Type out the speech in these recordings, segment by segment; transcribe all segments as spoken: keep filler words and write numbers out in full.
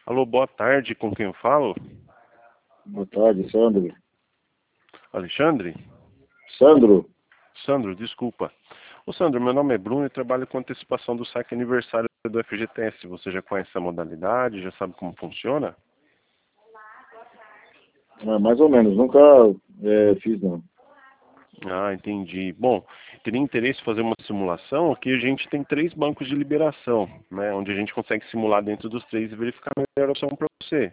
Alô, boa tarde, com quem eu falo? Boa tarde, Sandro. Alexandre? Sandro? Sandro, desculpa. Ô Sandro, meu nome é Bruno e trabalho com antecipação do saque aniversário do F G T S. Você já conhece a modalidade, já sabe como funciona? Ah, mais ou menos, nunca é, fiz não. Ah, entendi. Bom, teria interesse em fazer uma simulação? Aqui a gente tem três bancos de liberação, né? Onde a gente consegue simular dentro dos três e verificar a melhor opção para você.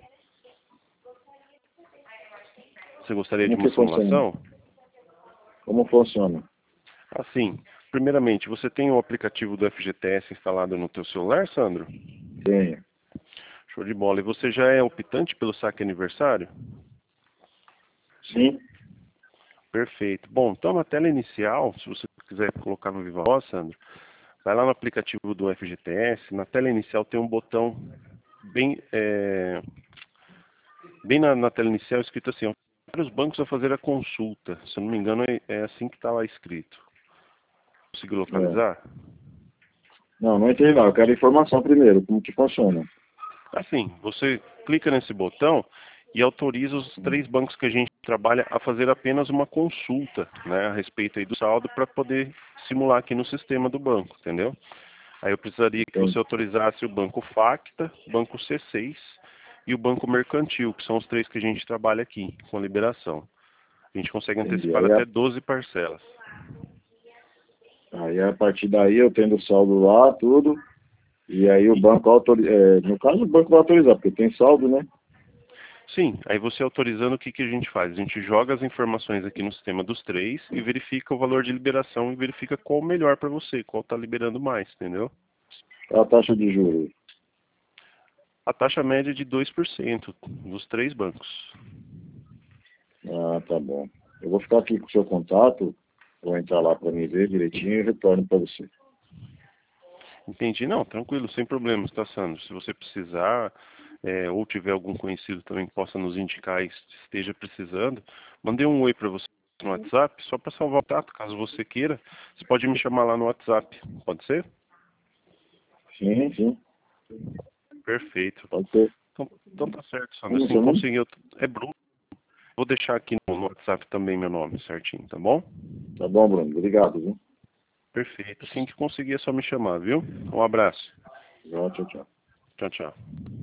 Você gostaria de Como uma que funciona? simulação? Como funciona? Assim, primeiramente, você tem o aplicativo do F G T S instalado no teu celular, Sandro? Tenho. Show de bola. E você já é optante pelo saque aniversário? Sim? Perfeito. Bom, então na tela inicial, se você quiser colocar no Viva Voz, Sandro, vai lá no aplicativo do F G T S, na tela inicial tem um botão bem, é, bem na, na tela inicial escrito assim, ó, para os bancos a fazer a consulta. Se eu não me engano, é, é assim que está lá escrito. Conseguiu É. localizar? Não, não entrei lá. Eu quero informação primeiro, como que funciona. Assim, você clica nesse botão e autoriza os três bancos que a gente trabalha a fazer apenas uma consulta, né, a respeito aí do saldo para poder simular aqui no sistema do banco, entendeu? Aí eu precisaria que Entendi. você autorizasse o Banco Facta, Banco C seis e o Banco Mercantil, que são os três que a gente trabalha aqui com a liberação. A gente consegue Entendi. antecipar Aí até a, doze parcelas. aí a partir daí eu tendo saldo lá, tudo, e aí o E, banco autoriza. É, no caso o banco vai autorizar, porque tem saldo, né? sim, aí você autorizando, o que, que a gente faz? A gente joga as informações aqui no sistema dos três e verifica o valor de liberação e verifica qual o melhor para você, qual está liberando mais, entendeu? A taxa de juros. A taxa média é de dois por cento dos três bancos. Ah, tá bom. Eu vou ficar aqui com o seu contato, vou entrar lá para me ver direitinho e retorno para você. Entendi. Não, tranquilo, sem problemas, tá, Sandro? Se você precisar, é, ou tiver algum conhecido também que possa nos indicar e esteja precisando, mandei um oi para você no WhatsApp, só para salvar o contato, caso você queira. Você pode me chamar lá no WhatsApp, pode ser? Sim, sim, Perfeito. pode ser. Então, então tá certo, Sandro. Como é Assim seu nome? conseguiu. É Bruno. Vou deixar aqui no no WhatsApp também meu nome certinho, tá bom? Tá bom, Bruno. Obrigado, viu? Perfeito. Assim que conseguir é só me chamar, viu? Um abraço. Tchau, tchau, tchau. Tchau, tchau.